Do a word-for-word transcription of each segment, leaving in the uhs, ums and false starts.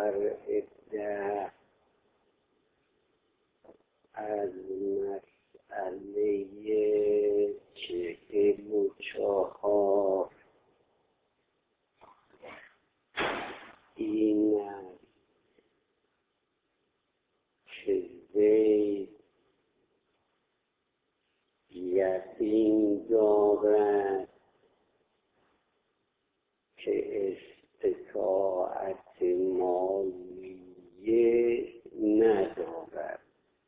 فرع ده از مسئله چهل و چهار این است که زید یقین دارد که استطاعت مالیه ندارد.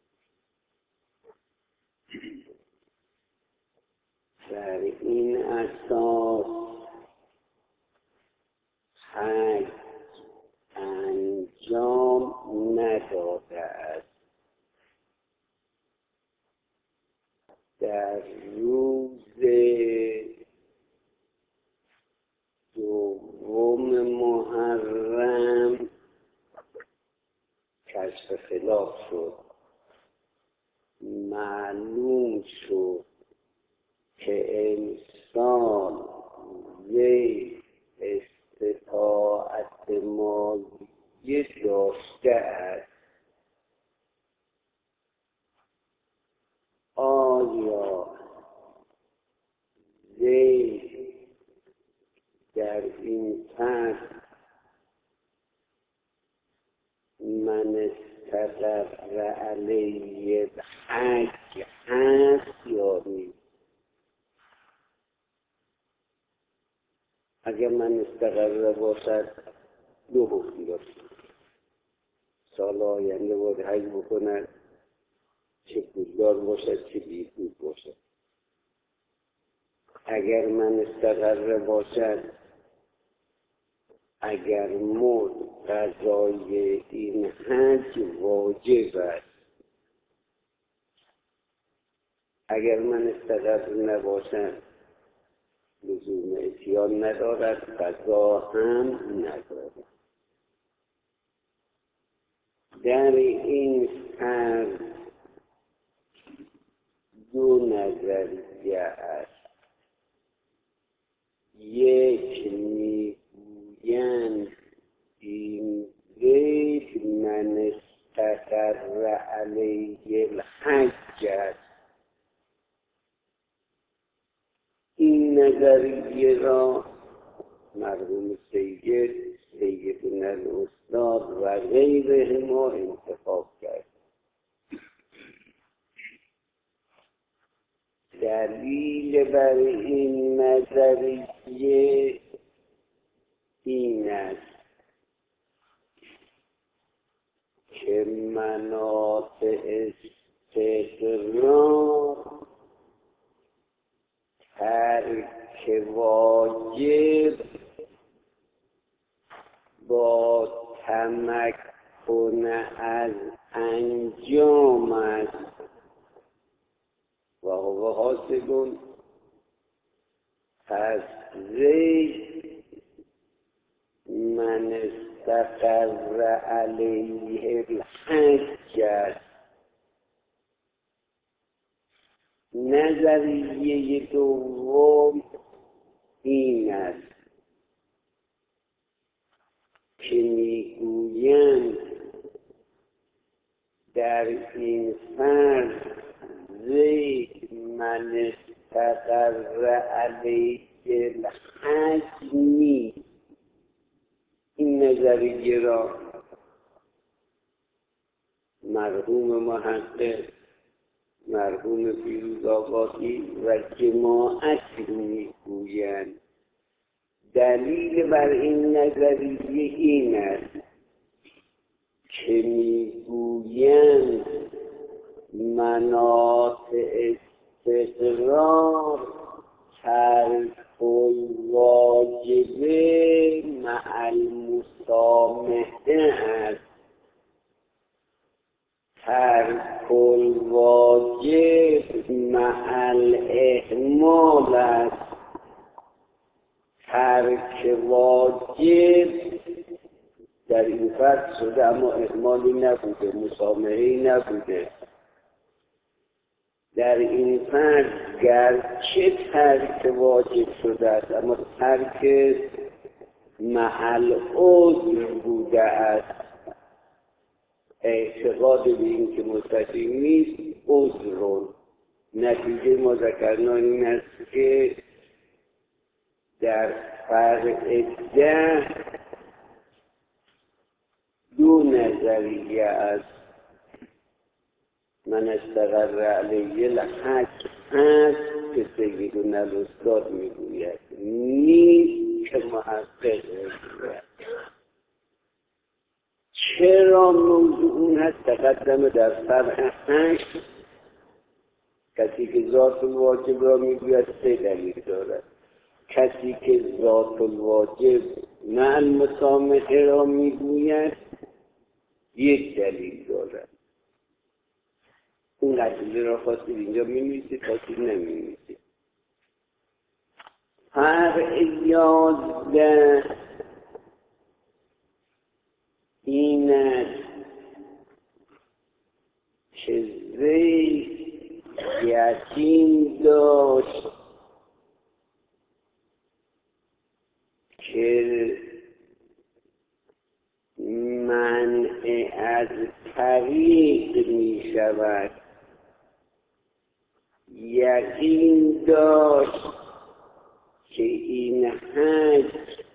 در این اساس حج انجام نداده است. در روز دوم محرم کشف خلاف شد. معلوم شد که انسان زید استطاعت مالیه داشته است. آیا زید در این فرد من استقر علیه حج هست یا نیست؟ اگر من استقر باشد دو حکم داشت. سال آینده باید حج بکند، چه پولدار باشد چه بیپول باشد. اگر من استقر باشد اگر مرد قضای این حج واجب است. اگر من استقر نباشد لزوم اتیان ندارد، قضا هم ندارد. در این فرد دو نظریه است. یک میگویند این زید من استقر علیه الحج است. این نظریه را مرحوم سید سیدنا الاستاد و غیره ما انتخاب کرد. دلیل بر این نظریه این است که مناطق استقرار ترک واجب با تمکن از انجام است و هو حاصل. پس زید من استقر علیه الحج است. نظریه دوم این است که میگویند در این فرد زید من استقر علیه الحج نیست. این نظریه را مرحوم محقق مرحوم فیروزآبادی و جماعت میگویند. دلیل بر این نظریه این است که میگویند مناطق استقرار ترک الواجب مع المسامحه است. ترک الواجب مع الاهمال است. ترک واجب در این فرد شده اما اهمالی نبوده، مسامحه‌ای نبوده. در این فرد گرچه ترک واجب شده است اما ترک محل عذر بوده است. اعتقاد به این که مستقیم نیست عذر. نتیجه ما ذکرنا این است که در فرع ده دو نظریه است. من استقر علیه الحج هست که سیدنا الاستاد میگوید، نیست که محقق میگوید. چرا موضوع اون هست؟ تقدم در فرع هشت کسی که ذات الواجب را میگوید سه دلیل دارد. کسی که ذات الواجب مع المسامحه را میگوید یک دلیل دارد. اون ادله را خواستید اینجا می‌نویسید، خواستید نمی‌نویسید. فرع یازده این است که زید یقین داشت که منع از طریق می شود. یقین داشت که این حج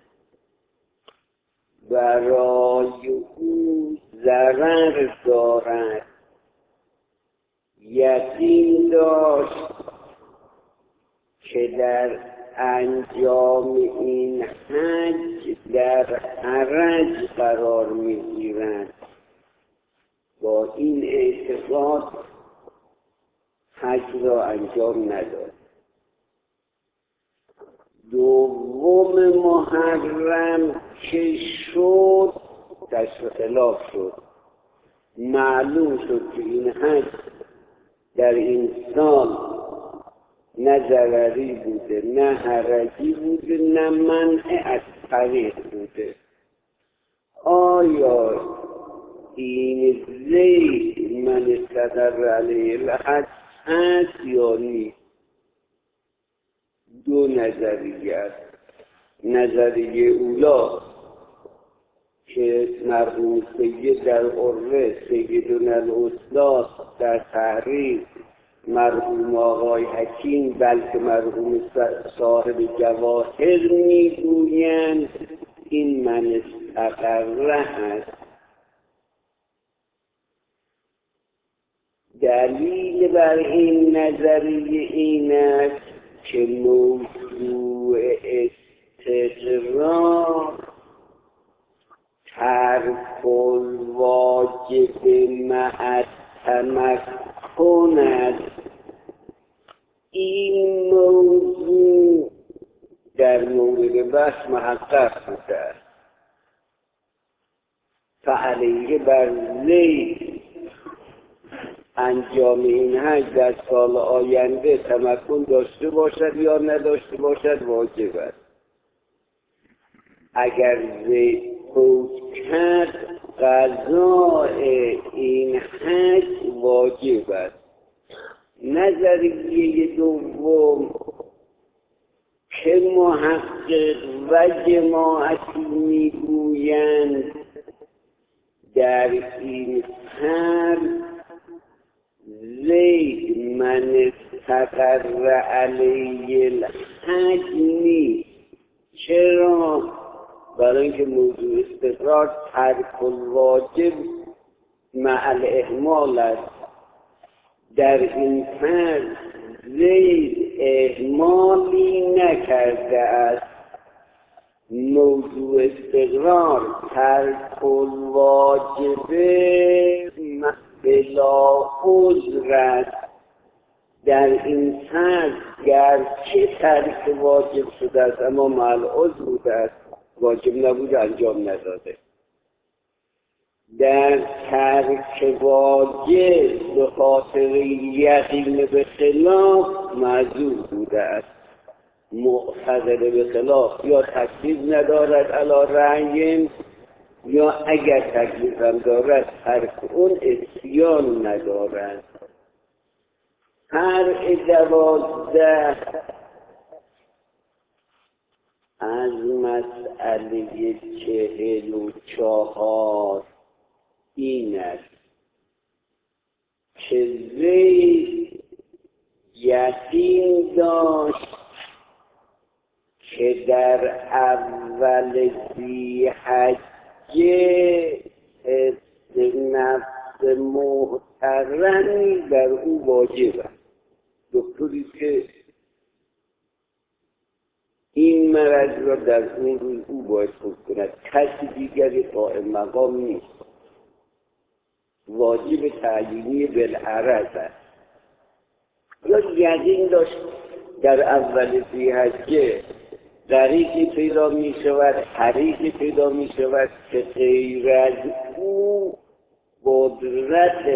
برای او ضرر دارد. یقین داشت که در انجام این حج در حرج قرار می‌گیرند. با این اعتقاد حج را انجام نداد. دوم محرم که شد کشف خلاف شد. معلوم شد که این حج در این سال نه ضرری بوده، نه حرجی بوده، نه منع از طریق بوده. آیا این زید من استقر علیه الحج هست یا نیست؟ دو نظریه است. نظریه اولا که مرحوم سید در عروه، سیدنا الاستاد در تحریر، مرحوم آقای حکیم بلکه مرحوم صاحب جواهر میگویند این من استقره هست. دلیل بر این نظریه این است که موضوع استقرار ترک الواجب مع التمکن است. این موضوع در مورد بحث محقق بوده است. فعلیه بر زید انجام این حج در سال آینده تمکن داشته باشد یا نداشته باشد واجب است. اگر زید حکم کرد قضای این حج واجب است. نظریه دوم که محقق و جماعتی میگویند در این فرد زید من استقر علیه الحج نیست. چرا؟ برای اینکه موضوع استقرار ترک الواجب مع الاهمال است. در این فرد زید اهمالی نکرده است. موضوع استقرار ترک الواجب بلا عذر است. در این فرد گرچه ترک واجب شده است اما مع العذر بوده است، واجب نبوده، انجام نداده. در ترک واجب به خاطر یقین به خلاف معذور بوده است. معتقد به خلاف یا تکلیف ندارد علی رأی، یا اگر تکلیف هم دارد ترک اون عصیان ندارد. هر دوازده از مسئله چهل و چهار این است که زید یقین داشت که در اول ذی‌حجه حفظ نفس محترمی بر او واجب است. دکتری که این مرض را در اون روز او باید خوب کند، کسی دیگری قائم مقام نیست، واجب تعیینی بالعرض است. یا یقین داشت در اول ذی‌حجه طریقی پیدا می شود، طریقی پیدا می شود که غیر از او قدرت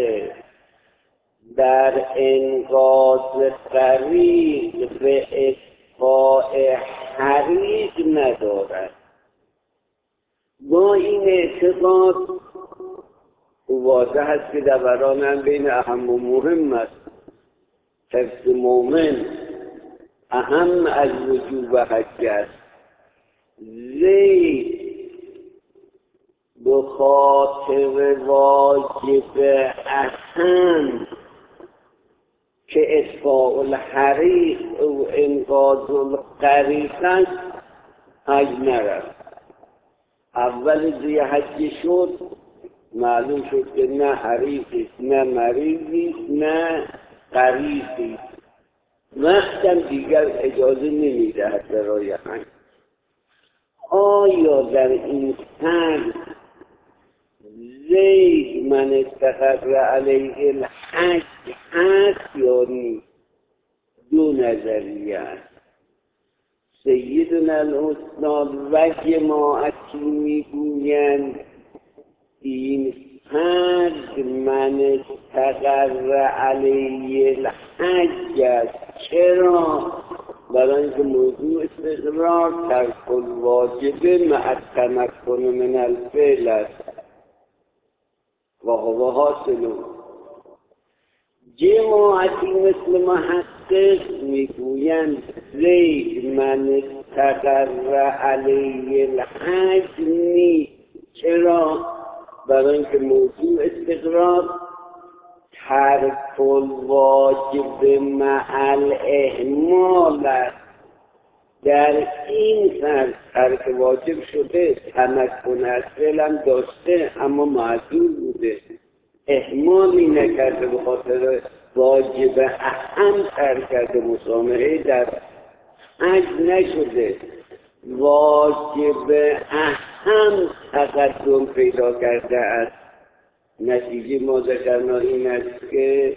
در انقاذ طریق به اطفاء حریق ندارد. با این اعتقاد واضح است که دوران هم بین اهم و مهم است. حفظ مومن اهم از وجوب حج است. زید به خاطر واجب اهم که اطفاء الحریق و انقاذ الغریق است حج نرفت. اول ذی‌حجه شد معلوم شد که نه حریقی نه مریضی نه غریقی، وقتم دیگر اجازه نمیدهد برای حج. آیا در این حج زید من استقر علیه الحج هست یا نیست؟ دو نظریه است. سیدنا الاستاد و جماعتی میگویند این حج من استقر علیه الحج است. چرا؟ برای اینکه موضوع استقرار ترک الواجب مع التمکن من الفعل است و هو حاصل. جماعتی مثل محقق میگویند زید من استقر علیه الحج نیست. چرا؟ برای اینکه موضوع استقرار ترک الواجب مع الاهمال است. در این فرض ترک واجب شده، تمکن از فعلم داشته اما معذور بوده، اهمالی نکرده، به خاطر واجب اهم ترک کرده، مسامحه در حج نشده، واجب اهم تقدم پیدا کرده است. نتیجه ما ذکرنا این است که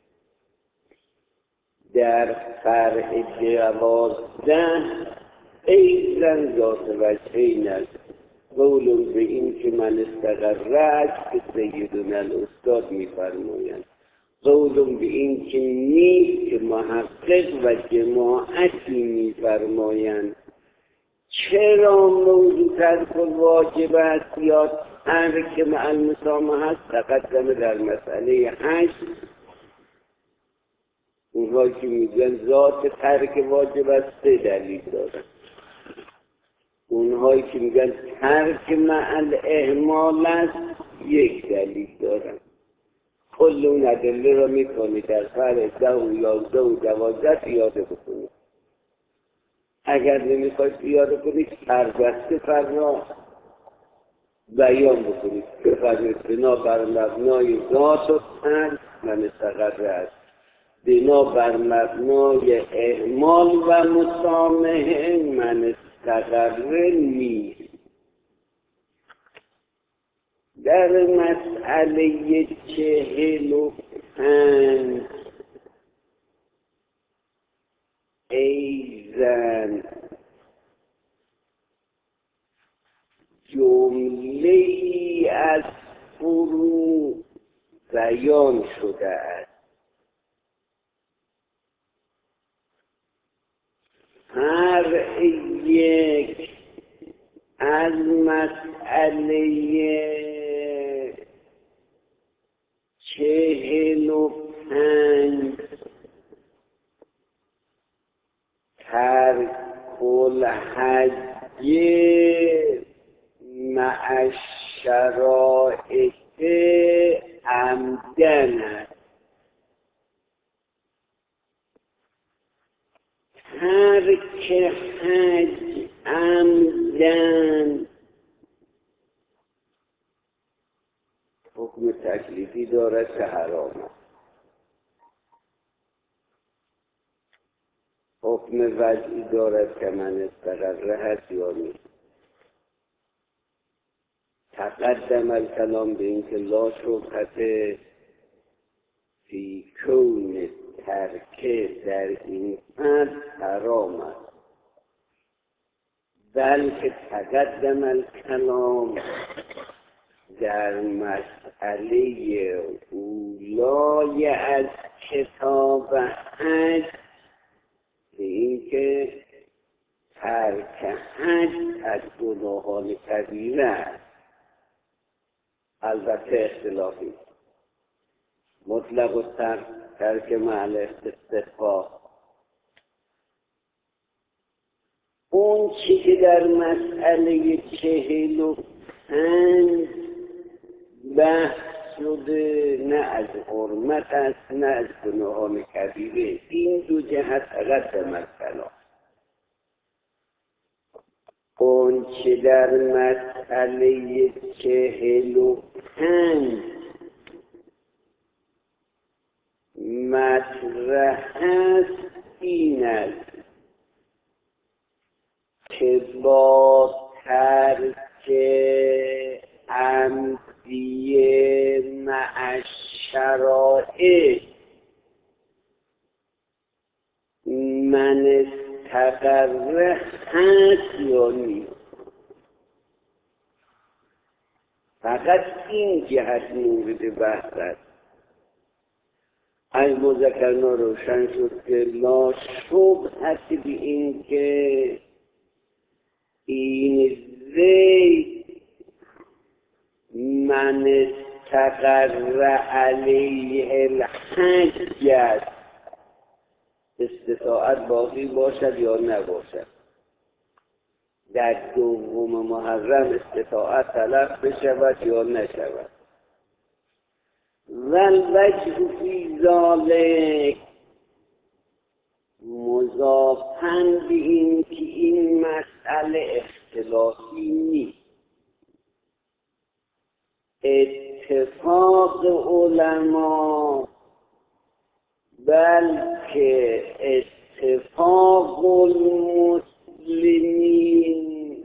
در فرع دوازده ایضا ذات وجهین است. قول به این که من استقرت که سیدنا الاستاد می‌فرمایند، قول به این که نیست که محقق و جماعتی می‌فرمایند. چرا موضوع ترک الواجب است یا ترک مع المسامحه است؟ تقدم در مسئله حج. اونهایی که میگن ذات ترک واجب است سه دلیل دارن. اونهایی که میگن ترک مع الاهمال است یک دلیل دارن. کل اون ادله را میکنی در فرع ده و یازده و دوازده پیاده بکنی. اگر نمیخواید پیاده کنید سربسته فردا بیان بکنید که فرمید بنا بر مبنای ذات و ترک من استقر است، بنا بر مبنای اهمال و مسامحه من استقر نیست. در مسئله چهل و پنج ایزن جمله‌ای از فروع بیان شده است. هر یک از مسئله چهل و پنج ترک الحج مع الشرائط عمدن است. حکم تکلیفی دارد که حرام است. حکم وضعی دارد که من استقره هست یا نیست. تقدم الکلام به این که لا شبهت فی کون ترکه در این امر حرام است، بلکه تقدم الکلام در مسئله اولای از کتاب حج به این که ترک حج از گناهان کبیره است. البته اختلافی مطلق و ترک محل استثبات. اون چی که در مسئله چهل و پنج بحث شده نه از حرمت است نه از گناهان کبیره، این دو جهت تقدم الکلام. اون چه در مسئله چهل و پنج مطرح است این است که با ترک عمدی مع الشرائع من استقره هست یا نیست. فقط این جهت مورد بحث است. از مذکرنا روشن شد که لا شبهت به این که این زید من استقر علیه الحج است، استطاعت باقی باشد یا نباشد. در دوم محرم استطاعت طلب بشود یا نشود. والوجه فی ذلک مضافاً به این که این مسئله اختلافی نیست. اتفاق علما بلکه اتفاق المسلمین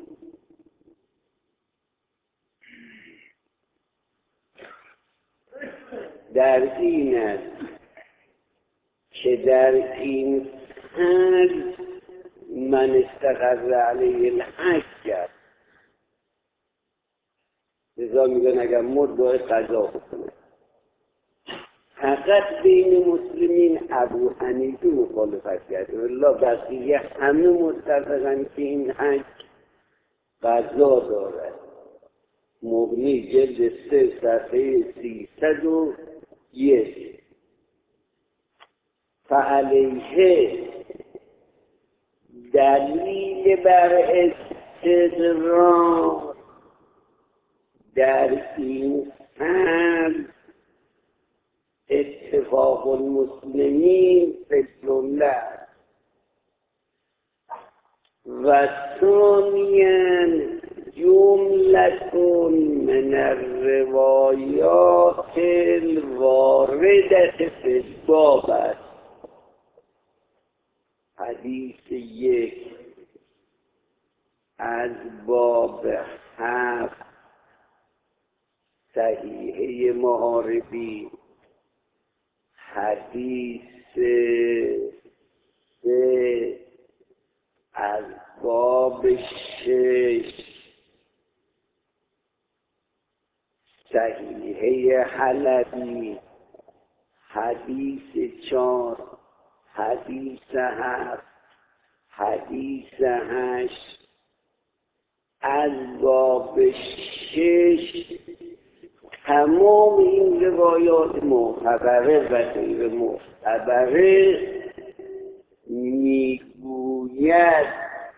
در این است که در این حال من استقر علیه الحج است. لذا میگن اگر مرد باید قضا بکنه. فقط بین مسلمین ابو حنیفه مخالفت کرده، والله بقیه همه متفقن که این حج قضا دارد. مغنی جلد سه صفحه سیصد و یک. فعلیه دلیل بر استقرار در این حال اتفاق المسلمین فی الجمله و ثانیاً جملة من الروایات الواردة فی الباب است. حدیث یک از باب هفت صحیحه محاربی، حدیث سه از باب شش صحیحه حلبی، حدیث چار، حدیث هفت، حدیث هشت از باب شش. تمام این روایات معتبره و غیر معتبره میگوید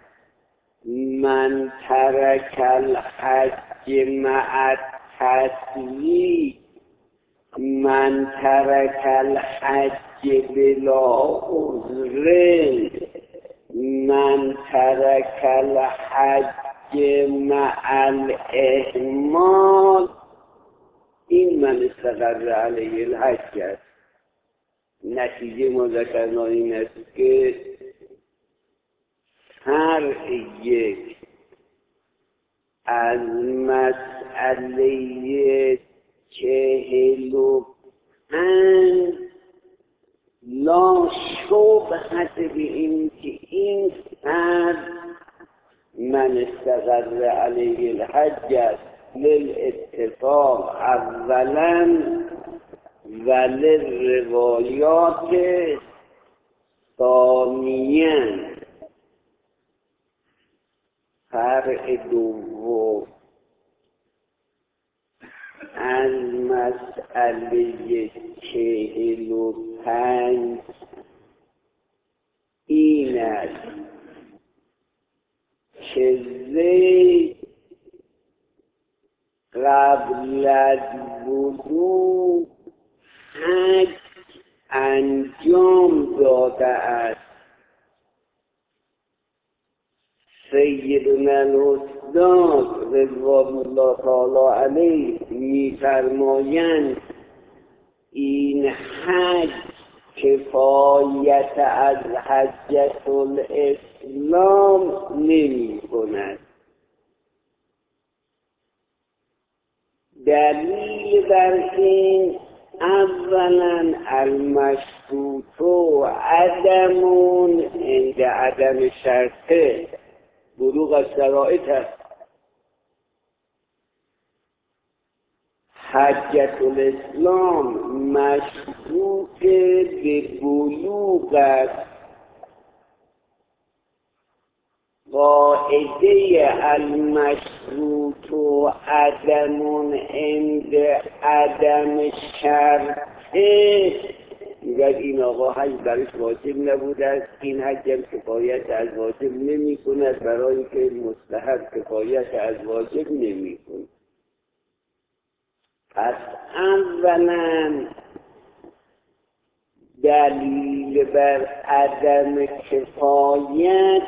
من ترک الحج مع التسلیق، من ترک الحج بلا عذر، من ترک الحج مع الاهمال. این من استقر علیه الحج است. نتیجه ما ذکرنا این است که هر یک از مسئله چهل و پنج لا شبهت به این که این فرد من استقر علیه الحج است للاتفاق اولا و للروایات ثانیا. فرع دوم از مسئله چهل و پنج این است که زید قبل از بلوغ حج انجام داده است. سیدنا الاستاد رضوان الله تعالی علیه می‌فرمایند این حج کفایت از حجة الاسلام نمی کند. دلیل بر این اولا المشروط عدمون عند عدم شرطه بلوغ الشرائط است. حجة الاسلام مشروط به بلوغ است. قاعده المشروط عدم عند عدم شرطه میگه این آقا حج برش واجب نبوده است، این حج هم کفایت از واجب نمی کند، برای اینکه مستحب کفایت از واجب نمی کند. پس اولا دلیل بر عدم کفایت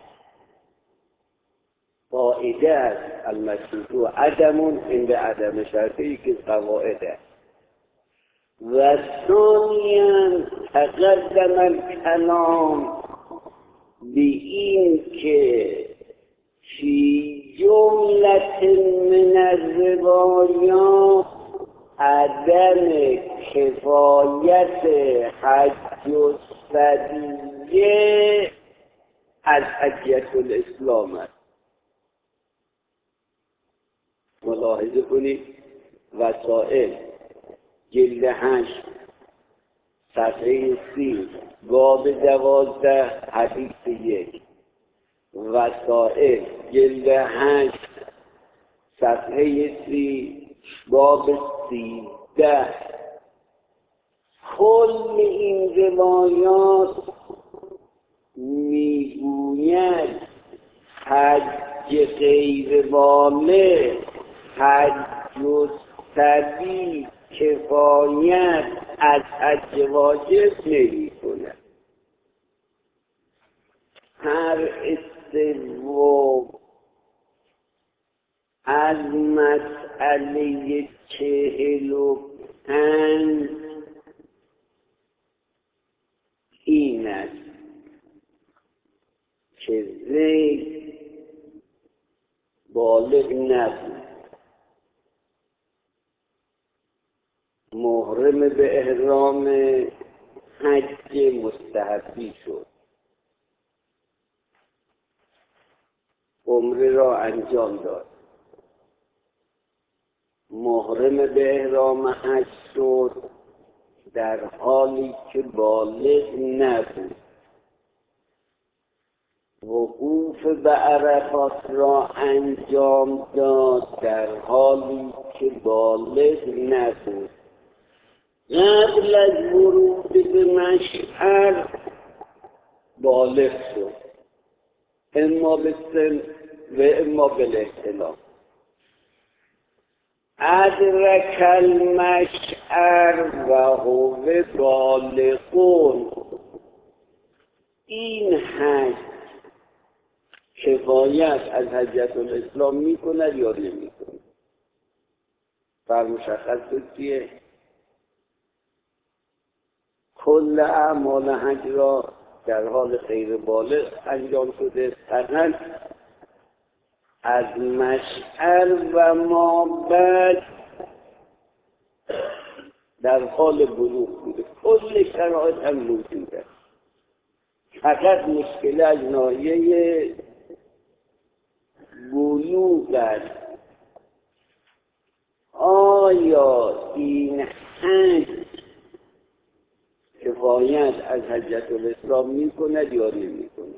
قاعده است المشروط عدم عند عدم شرطی که قواعد است. و ثانیا تقدم الکلام به این که فی جملت من الروایات عدم کفایت حج الصبیه از حجة الاسلام است. ملاحظه کنید وسائل جلد هشت صفحه سی باب دوازده حدیث یک. وسائل جلد هشت صفحه سی باب سیزده. کل این روایات میگوید حج غیر بالغ حج الصبی کفایت از حج واجب نمی کند. هر سوم از مسئله چهل و پنج این است که زید بالغ نبود، محرم به احرام حج مستحبی شد، عمره را انجام داد، محرم به احرام حج شد در حالی که بالغ نبود، وقوف به عرفات را انجام داد در حالی که بالغ نبود، قبل از ورود به مشعر بالغ شد، اما به سن و اما به الاحتلام، ادرک المشعر و هو بالغون. این حج کفایت از حجة الاسلام می کند یا نمی کند؟ فرمشخص چیه؟ کل اعمال حج را در حال غیر بالغ انجام شده، فقط از مشعر و ما بعد در حال بلوغ بوده. کل شرایط هم موجوده، فقط مشکل از ناحیه بلوغ است. آیا این حج کفایت از حجت الاسلام می کند یا نمی کند؟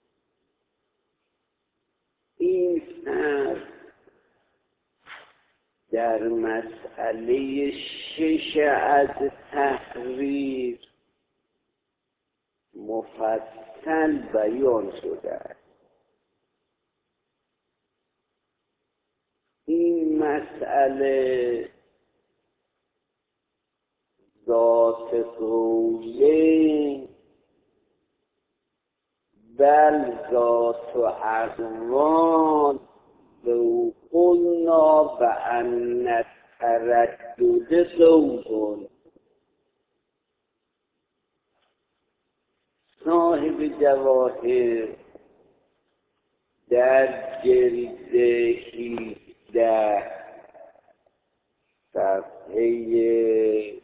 این حرف در مسئله شش از تحریر مفصل بیان شده است. این مسئله ذات قوله بل ذات اقوال لو قلنا بأن التردد ذوق. صاحب جواهر در جلد هیجده صفحه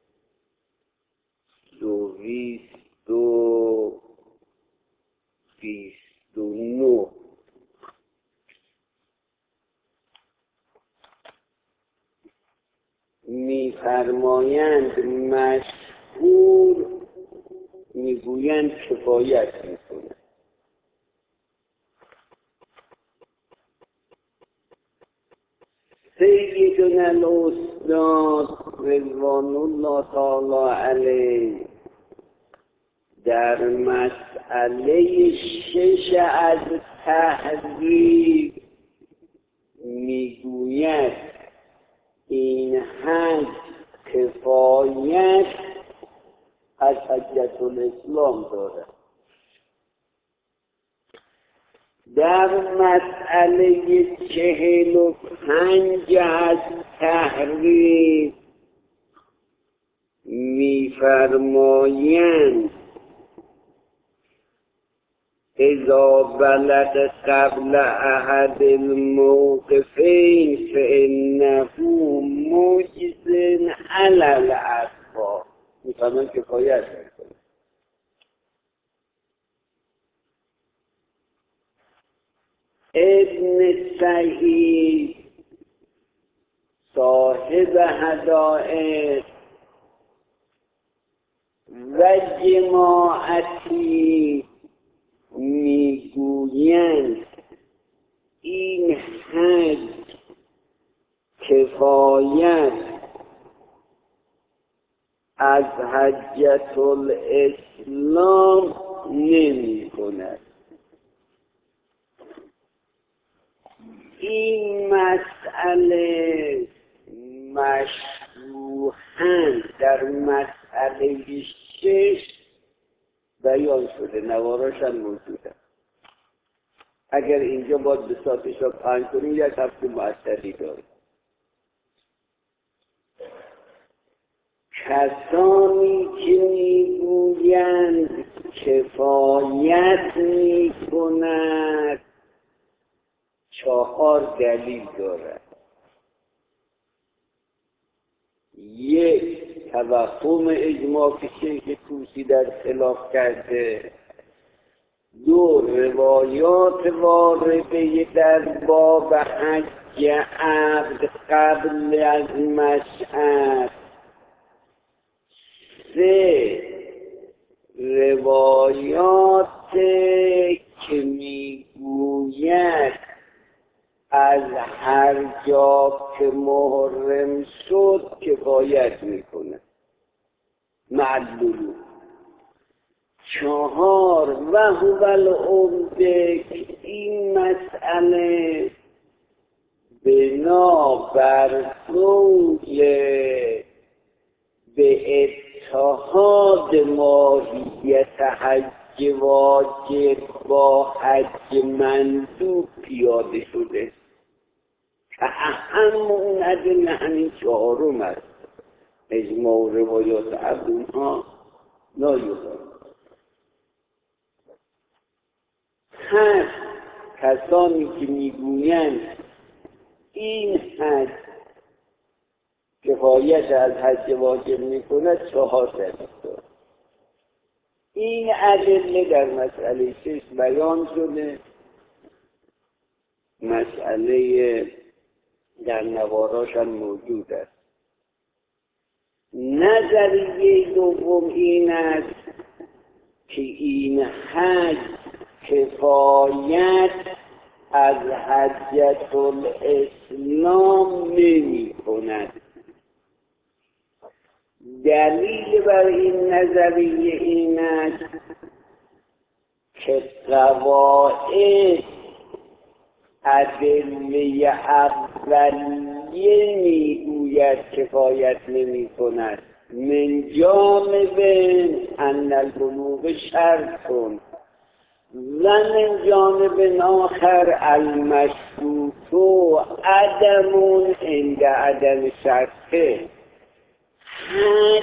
دویست و بیست و نه می‌فرمایند مشهور میگویند کفایت می‌کند. سیدنا الاستاد رضوان الله تعالی علیه در مسئله شش از تحریر میگوید این حج کفایت از حجت الاسلام دارد. در مسئله چهل و پنج از تحریر می‌فرمایند اذا بلغ قبل احد الموقفین فانه مجز علی الاسباب. می‌فرمایند کفایت می‌کند. ابن سعید صاحب هدایق و جماعتی میگویند این حج کفایت از حجت الاسلام نمی کند. این مسئله مشروحاً در مسئله شش بیان شده، نواراش هم موجوده. اگر اینجا باید بساطش را پنج کنیم یک هفته معطلی داریم. کسانی که میگویند کفایت میکند چهار دلیل دارد. یک، توهم اجماع که شیخ طوسی در خلاف کرده. دو، روایات وارده در باب حج عبد قبل از مشعر. سه، روایات که میگوید از هر جا که محرم شد کفایت میکنه معلولو. چهار، و هو العمده که این مسئله بنا بر قول به اتحاد ماهیت حج واجب با حج مندوب پیاده شده که همون ادله همین چهارم است. اجماع و روایات از اونها لا یقال. هست کسانی که میگویند این حج کفایت از حج واجب میکند، چهار دلیل دارد. این ادله در مسئله شش بیان شده. مسئله در نواراش هم موجود است. نظریه دوم این است که این حج کفایت از حجة الاسلام نمی کند. دلیل بر این نظریه این است که قواعد ادله اولیه میگوید کفایت نمی کند. من جانب ان البلوغ شرط و من جانب آخر المشروط عدم عند عدم شرطه. حج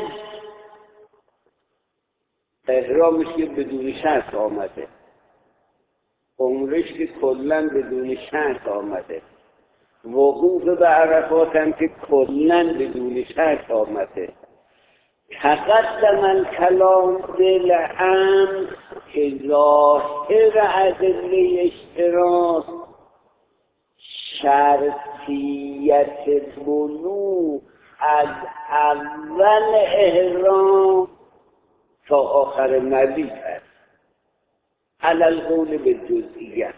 احرامش که بدون شرط آمده، عمرش که کلن بدون شرط آمده، وقوف به عرفات هم که کلن بدون شرط آمده. تقدم الکلام بالامر که ظاهر ادله اشتراط شرطیت بلوغ از اول احرام تا آخر مبیت است، علی القول بالجزئیه.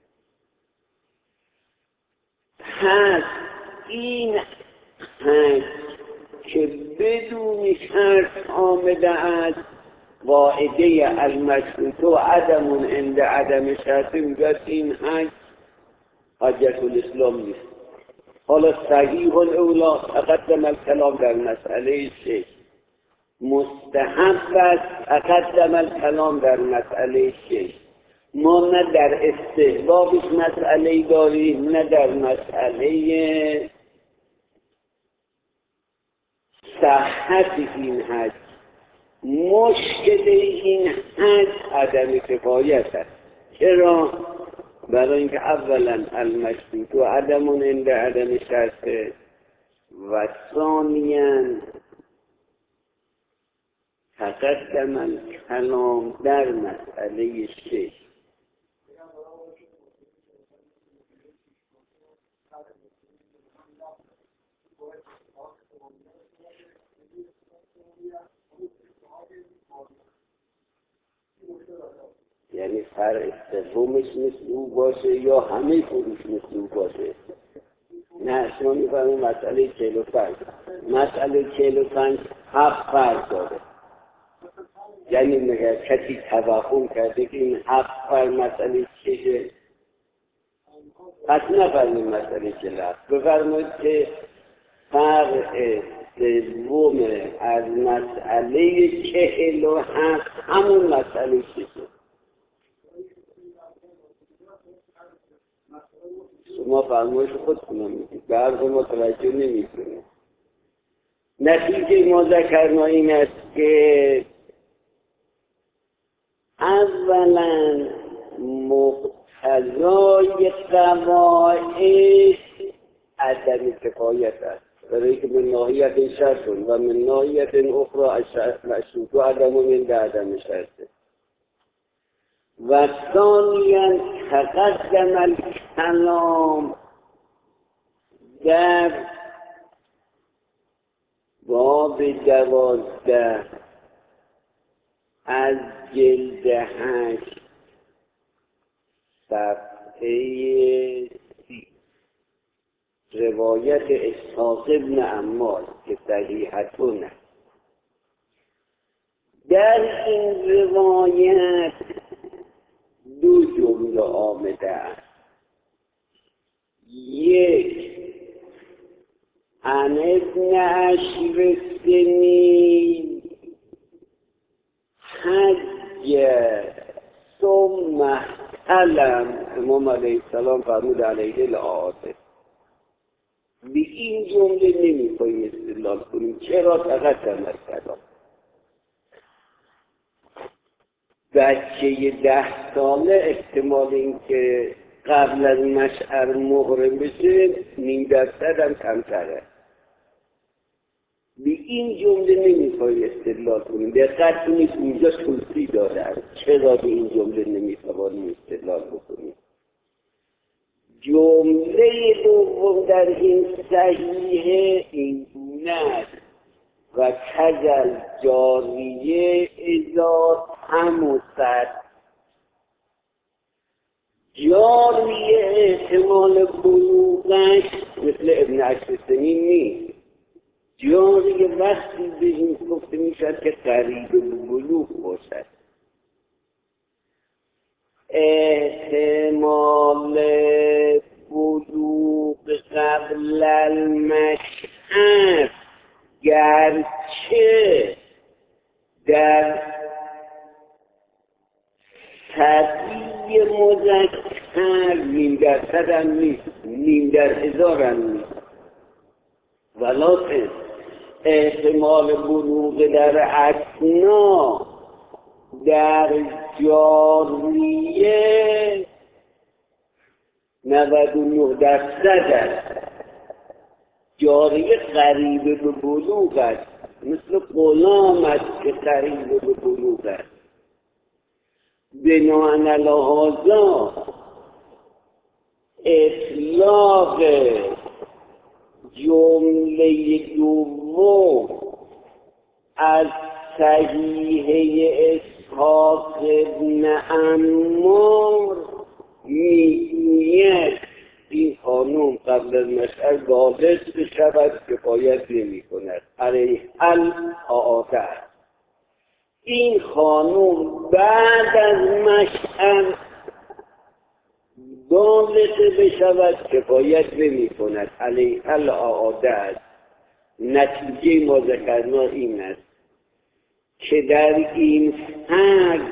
پس این حج که بدون شرط آمده است، قاعده المشروط و عدم عند عدم شرط میگوید این حج حجة الاسلام نیست. حالا صحیح الاولا تقدم الکلام در مسئله شش، مستحب است تقدم الکلام در مسئله شش. ما نه در استحبابش مسئله داریم نه در مسئله صحت این حج. مشکل این حج عدم کفایت است. چرا؟ برای اینکه اولا المشروط و عدم عند عدم شرط و ثانیاً تقدم الکلام در مسئله شش. یعنی فرع سومش مثل او باشه یا همه فروش مثل او باشه. نه شما میفهمید مسئله چهل و پنج مسئله چهل و پنج هفت فرق داره. یعنی مگر کسی توهم کرده که این هفت فرق مسئله چشه؟ پس نفرمید مسئله چهل هفت. بفرمایید که فرع سوم از مسئله چهل و هفت همون مسئله چشه. شما فرمایش خودتون میگید، به حرف ما توجه نمیکنید. نتیجه ما ذکرنا این است که اولا مقتضای قواعد عدم کفایت است، برای که من ناحیت شرط و من ناحیت اخرى مشروط و عدم عند عدم شرط. و ثانیا تقدم الکلام در باب دوازده از جلد هشت صفحه سی، روایت اسحاق ابن عمار که صحیحتون است. در این روایت دو جمله آمده است. یک، عن ابن عشر سنین حج ثم احتلم. امام علیه السلام فرمود علیه العاده. به این جمله نمی کنیم استدلال کنیم. چرا؟ تقدم الکلام. بچه ده ساله احتمال اینکه قبل از مشعر محرم بشه نیم درصد هم کمتره. به این جمله نمیخوای استدلال کنیم. دقت کنید اینجا توضیح دادن چرا به این جمله نمیتوانیم استدلال بکنیم. جمله دوم در این صحیحه این گونه است و کجل جاریه ازا هموسد. جاریه احتمال بلوغش مثل ابن عشر سنین نیست. جاریه وقتی به این گفته میشد که قریب به بلوغ باشد. احتمال بلوغ قبل المشعر گرچه در صدی مذکر نیم درصد هم نیست، نیم در هزار هم نیست، ولیکن احتمال بلوغ در اثنا در جاریه نود و نه درصد است. جاریه قریب به بلوغ است، مثل غلام است که قریب به بلوغ است. بناهن علی هذا اطلاق جمله دوم از صحیحه اسحاق ابن عمار میگوید این خانوم قبل از مشعر بالغ بشود کفایت نمی کند، علیه الاعاده. این خانوم بعد از مشعر بالغ بشود کفایت نمی کند، علیه الاعاده است. نتیجه ما ذکرنا این است که در این حد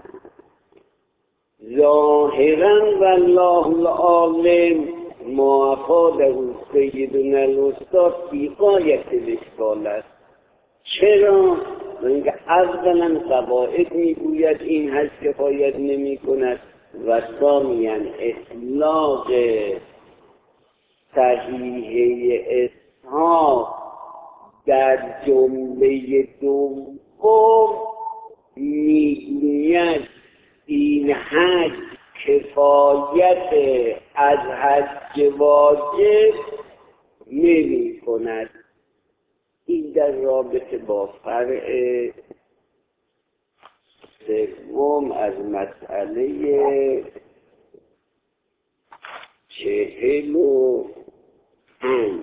ظاهرا والله العالم ما افاده سیدنا الاستاد فی غایت الاشکال است. چرا؟ اینکه اولا قواعد میگوید این حد کفایت نمی کند و ثانیا اطلاق صحیحه اسحاق در جمله دوم میگوید این حج کفایت از حج واجب نمی کند. این در رابطه با فرع سوم از مسئله چهل و پنج.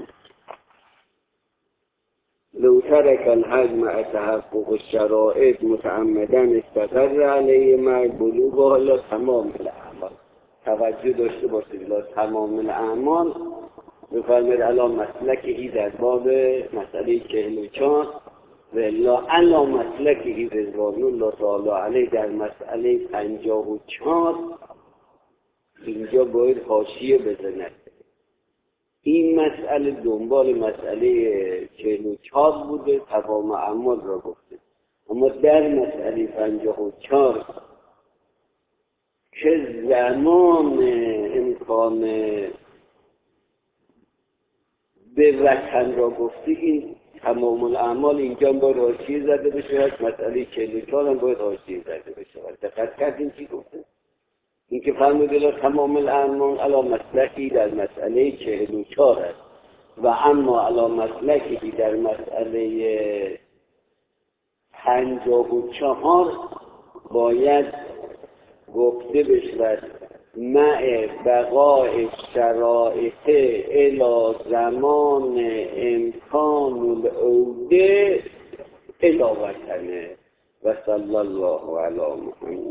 لو ترک الحج مع تحقق الشرائط متعمدا استقر علیه مع بلوغ الا تمام الاعمال. توجه داشته باشید، لا تمام الاعمال بفرمید الان مسلکی در باب مسئله چهل و چهار و الا الان مسلکی رضوان الله تعالی علیه در مسئله پنجاه و چهار. اینجا باید حاشیه بزند. این مسئله دنبال مسئله چهل و چهار بوده، تمام اعمال را گفته، اما در مسئله پنجاه و چهار که زمان امکان به وطن را گفته، این تمام الاعمال اینجا باید حاشیه زده بشه. مسئله چهل و چهار هم باید حاشیه زده بشه. دقت کردین چی گفته؟ این که فرمودید تمام الاعمال علی مسلکی در مسئله چهل و چهار است و اما علی مسلکی در مسئله پنجاه و چهار باید گفته بشود مع بقای شرائط الی زمان امکان العوده الی وطنه و صلی الله علی محمد.